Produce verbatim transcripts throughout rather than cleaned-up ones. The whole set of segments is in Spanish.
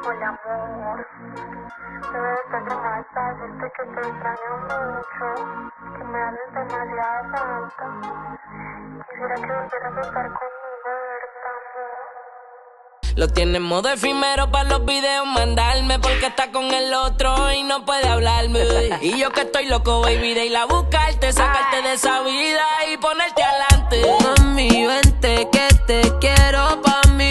Hola amor, debe de estar de más decirte que te extraño mucho, que me haces demasiada falta. Quisiera que volvieras a estar conmigo, de verdad, amor. Lo tiene en modo efímero para los videos mandarme, porque está con el otro y no puede hablarme. Y yo que estoy loco, baby, de ir a buscarte, sacarte de esa vida y ponerte adelante. Mami, vente que te quiero pa' mí.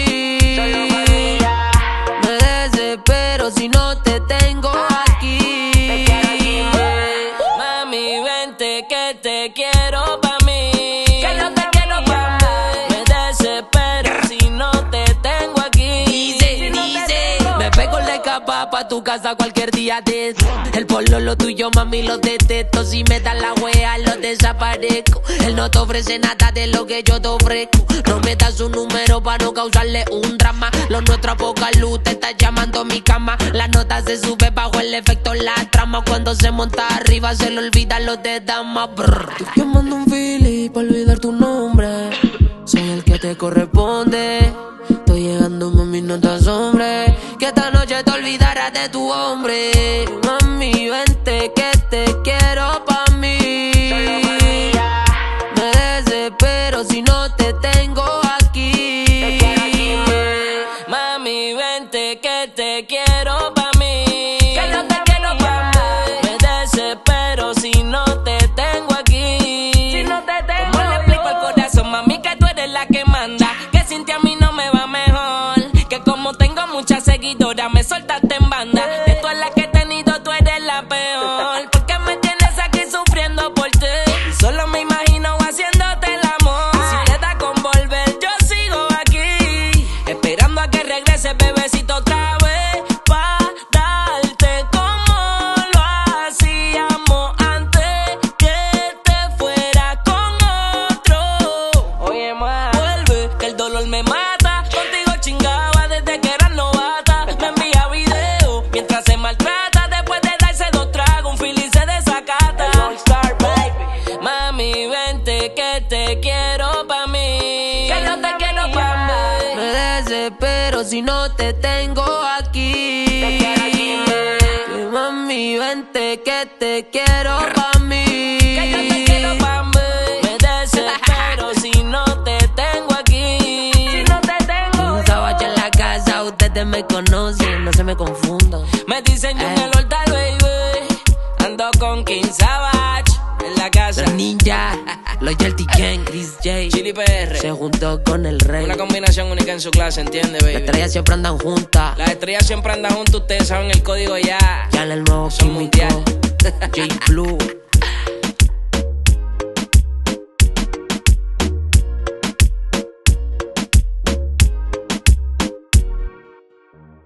Me desespero si no te tengo aquí. Mami, vente que te quiero pa' mí. Que no te quiero pa' mí. Me desespero si no te tengo aquí. Dice, si no dice, me pego la capa pa' tu casa cualquier día de eso. El polo lo tuyo, mami, lo detesto. Si me das la wea, lo desaparezco. Él no te ofrece nada de lo que yo te ofrezco. No me das un número para no causarle un drama. Lo nuestro a poca luz, te está llamando a mi cama. La nota se sube bajo el efecto la trama. Cuando se monta arriba se le olvida lo de dama. Brr. Estoy llamando un Philly para olvidar tu nombre. Soy el que te corresponde. Estoy llegando, mami, no te asombres que esta noche te olvidarás de tu hombre. Mami, vente que te quiero pa' mí. Me desespero si no te tengo aquí. Mami, vente que te quiero pa' mí. Que no te quiero pa' mí. Me desespero si no te tengo aquí. Si no te tengo. ¿Cómo le explico al corazón, mami, que tú eres la que manda? Que sin ti a mí no me va mejor. Que como tengo muchas seguidoras me soltaste en banda. De todas las que he tenido tú eres la peor. Porque me tienes aquí sufriendo por ti. Y solo me imagino haciéndote el amor. Si te da con volver yo sigo aquí, esperando a que regrese bebecito otra vez, pa' darte como lo hacíamos antes, que te fuera con otro. Oye ma, vuelve que el dolor me mata. Contigo chingaba desde que eras novata. Me envía video mientras se maltrata. Después de darse dos tragos un feeling se desacata. Star, baby. Mami, vente que te quiero pa' mí. Que no te quiero pa' mí. Me desespero si no te tengo aquí. Que mami, vente que te quiero pa' mí. Que yo te quiero pa' mí. Me desespero si no te tengo aquí. Si no te tengo. Un sábado en la casa, ustedes me conocen, no se me confundan. Me dicen yo en el altar, baby. Ando con King Savage en la casa. Los ninja, Loyalty Gang, Chris J, Chili P R. Se juntó con el rey. Una combinación única en su clase, ¿entiendes, baby? Las estrellas siempre andan juntas. Las estrellas siempre andan juntas, ustedes saben el código ya. Ya en el nuevo químico. J Blue.